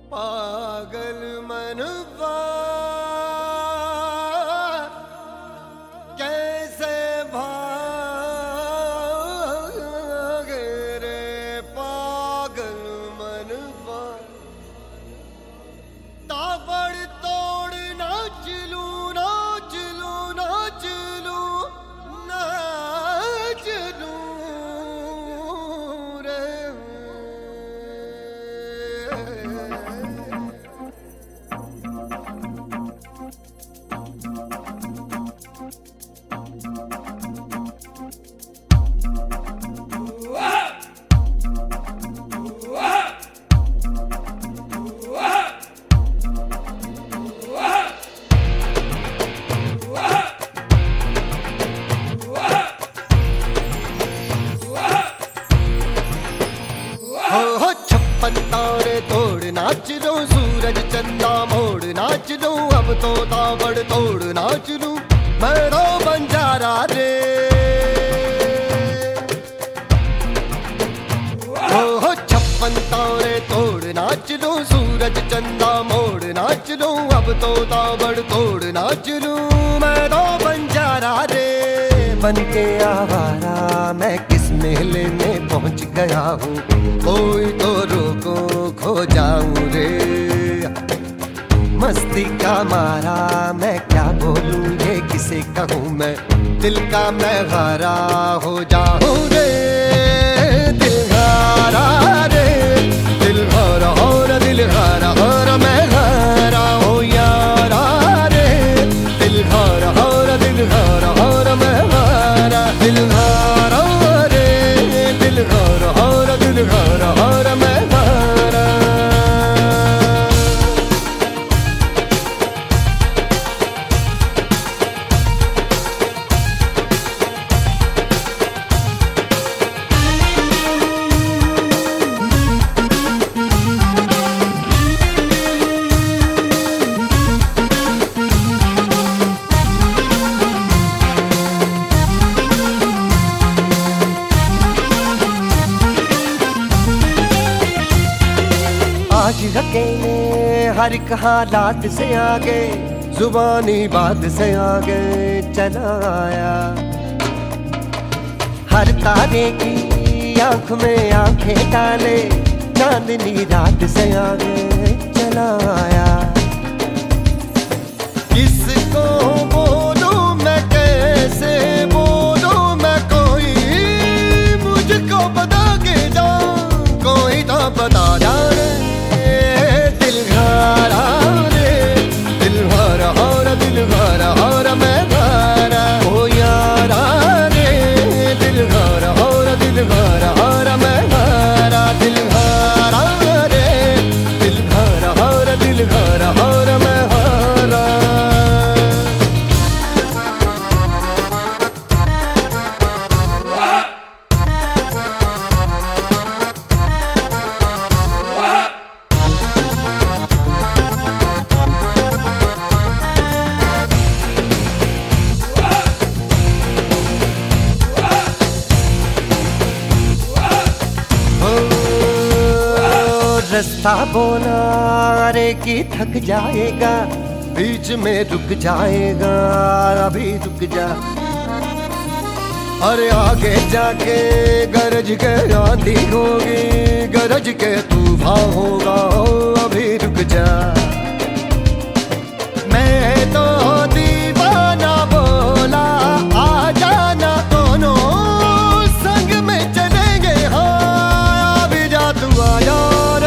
पागल मनवा कैसे भागे रे पागल मनवा। ताबड़ तोड़ नाच लूं नाच लूं नाच लूं नाच लूं रे। हो छप्पन तारे तोड़ नाच लो सूरज चंदा मोड़ नाच लो अब तो ताबड़ तोड़ नाच लूं मैं तो बंजारा रे। हो छप्पन तारे तोड़ नाच लो सूरज चंदा मोड़ नाच लो अब तो ताबड़ तोड़ नाच लूं मैं तो बंजारा रे। बन के आवारा मैं किस मेले में पहुंच गया हूँ कोई तो रोको खो जाऊं रे। मस्ती का मारा मैं क्या बोलूं ये किसे कहूँ मैं दिल का मैं हारा हो जाऊं रे। दिल हारा रे दिल हारा हो रे दिल हारा हो रे मैं हारा हो यारा रे। दिल हारा हो रे दिल हारा हो रे मैं हारा दिल हारा रे दिल हारा हो रे दिल हारा हो रे मैं हारा। आज अकेले हर एक हालात से आगे जुबानी बात से आगे चला आया। हर तारे की आंख में आंखें डाले चांदनी रात से आगे चला आया। किसको बोलूं मैं कैसे बोलूं मैं कोई मुझको बता के जा कोई तो बता जा रे। दिल हारा रे दिल हारा हो रे दिल हारा हो रे मैं हारा ओ यारा रे। दिल हारा हो रे दिल हारा हो रे मैं हारा दिल हारा रे दिल हारा हो रे दिल हारा हो रे मैं हारा। रास्ता बोला अरे कि थक जाएगा बीच में रुक जाएगा अभी रुक जा। अरे आगे जाके गरज के आंधी होगी गरज के तूफान होगा अभी रुक जा। मैं तो दीवाना बोला आ जाना दोनों संग में चलेंगे हाँ अभी जा तू आया।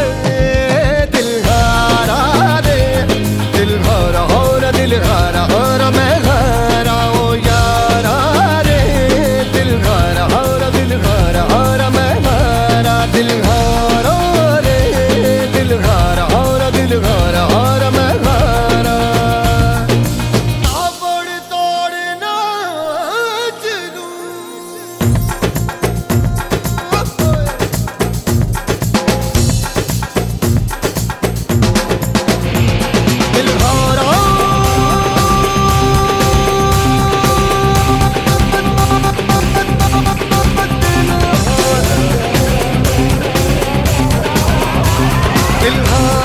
दिल हारा हो रे मैं हारा ओ यारा रे। दिल हारा हो रे दिल हारा हो रे मैं हारा दिल हारा रे दिल हारा हो रे दिल हारा हो रे मैं हारा। ताबड़ तोड़ नाच लूं दिल हारा दिल